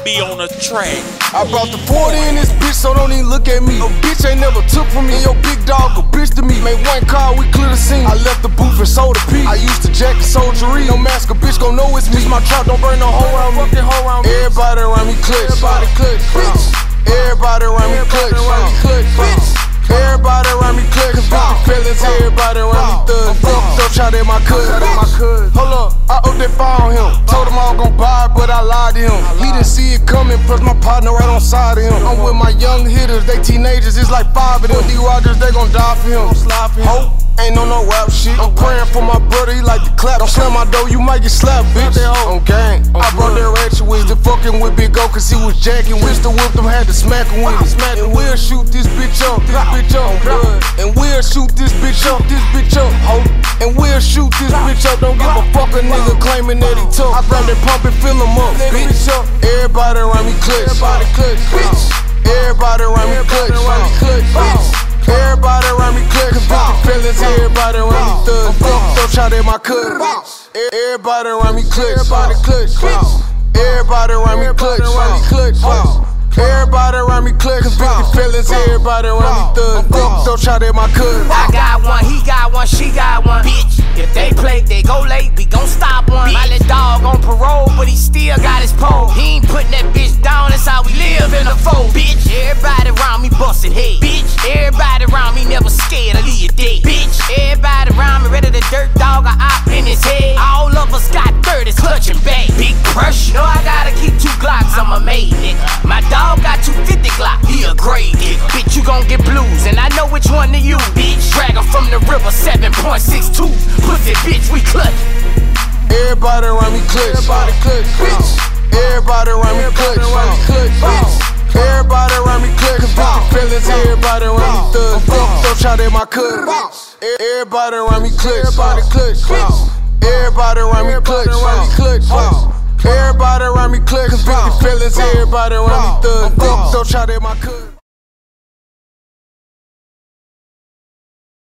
be on the track. I brought the 40 in this bitch, so don't even look at me. A bitch ain't never took from me. And your big dog a bitch to me. Made one call, we clear the scene. I left the booth and sold a P. I used to jack the soldiery. No mask, a bitch gon' know it's me. My trap don't burn no hole around me. Everybody around me clutch. Bitch. Everybody around me clutch. Bitch. Everybody around me clutch. Convicted felons, everybody around me thug. Don't try that my cousin. Hold up, I up that fire on him. Told him I was gon' buy it, but I lied to him. He didn't see it coming, plus my partner right on side of him. I'm with my young hitters, they teenagers, it's like 5 of them. D. Rogers, they gon' die for him. Hope. Ain't no rap shit. I'm praying for my brother, he like to clap. Don't slam my door, you might get slapped, bitch. On gang. I brought that ratchet with the fucking with Big O, cause he was jacking. Wish the whip them had to smack him with it. And we'll shoot this bitch up, And we'll shoot this bitch up, And we'll shoot this bitch up. Don't give a fuck a nigga claiming that he took. I grab that pump and fill him up, bitch. Everybody around me clutch. Bitch. Everybody around me clutch. Bitch. Everybody around me clutch. Convicted felons, everybody around me thug. Don't try that my cousin. Everybody around me clutch. Everybody around me clutch. Everybody around me clutch. Convicted felons, everybody around me thug. Don't try that my cousin. I got one, he got one, she got one. Bitch, if they play, they go late, we gon' stop one. My little dog on parole, but he still got his pole. He ain't putting that bitch down, that's how we live in the fold. Bitch, everybody around me bustin' head. Bitch, everybody around me never scared to leave you dead. Bitch, everybody around me ready to dirt dog a op in his head. All of us got 30s clutching back. Big pressure, know I gotta keep 2 Glocks, I'm a maid nigga. My dog got 250 Glock, he a grade nigga. Bitch, you gon' get blues, and I know which one to you, bitch. Drag her from the river, 7.62. Pussy, bitch, we clutch. Everybody around me clutch. Bitch. Everybody around me clutch. Bitch. Everybody around me clutch. Convicted felons, everybody around me thug. Don't try that my cousin. Everybody around me clutch. Bitch. Everybody around me clutch. Everybody around me clutch. Convicted felons, everybody around me thug. Don't try that my cousin.